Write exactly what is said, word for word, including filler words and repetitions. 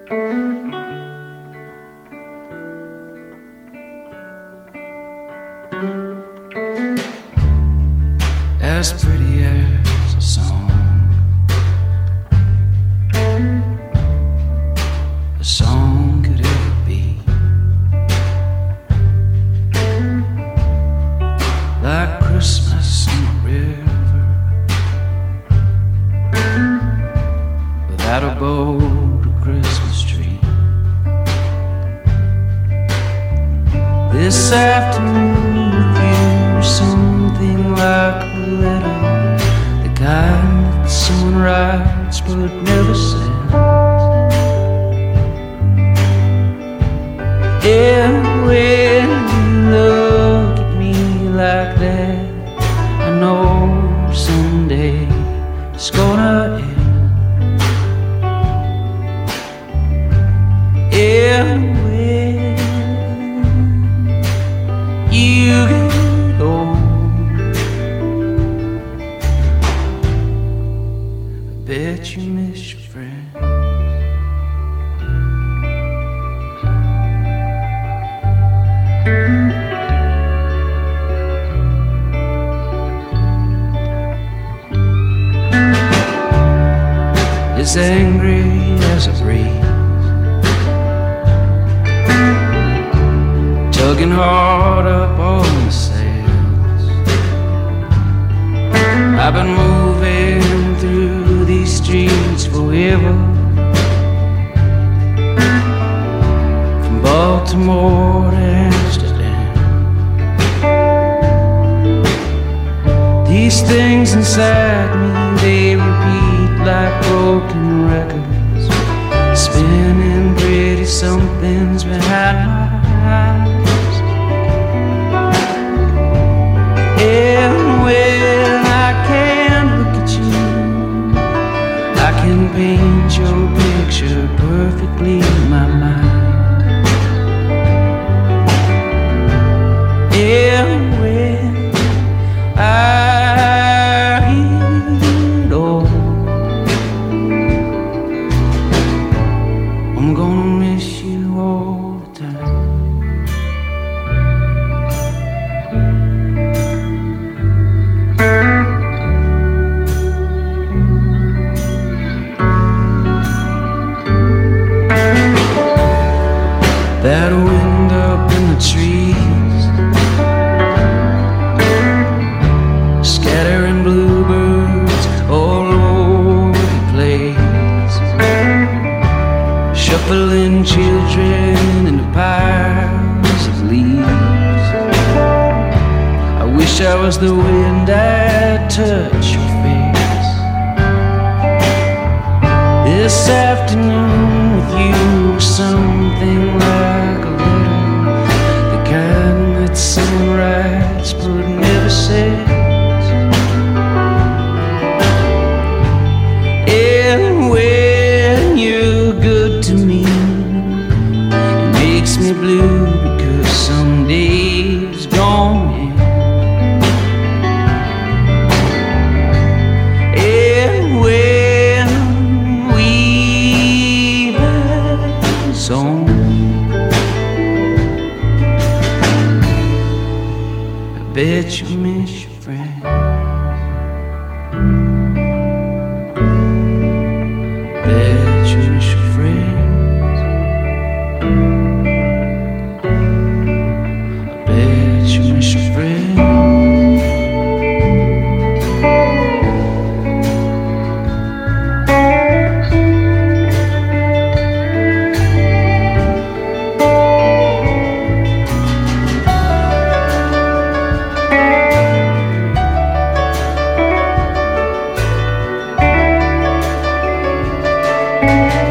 As pretty as a song, a song could ever be, like Christmas in the river, without a boat or Christmas tree. This afternoon with you, something like a letter, the kind that someone writes but never sends. And when you look at me like that, I know someday it's gonna end. And when you get old, bet you miss your friends. As angry as a breeze, tugging hard up on the sails. I've been moving through these streets forever, from Baltimore to Amsterdam. These things inside me, they repeat like broken records, spinning pretty somethings behind my eyes. And when I can't look at you, I can paint your picture perfectly in my mind. And when I get old, I'm gonna miss you all the time. That wind up in the trees, scattering bluebirds all over the place, shuffling children into piles of leaves. I wish I was the wind, I'd touch your face. This afternoon with you, something like a letter, the kind that someone writes but never says. And when you're good to me, it makes me blue because someday's gonna end. And when we pass on, I bet you miss your friend. Bet you miss your friends. I bet you miss your friends. Thank you.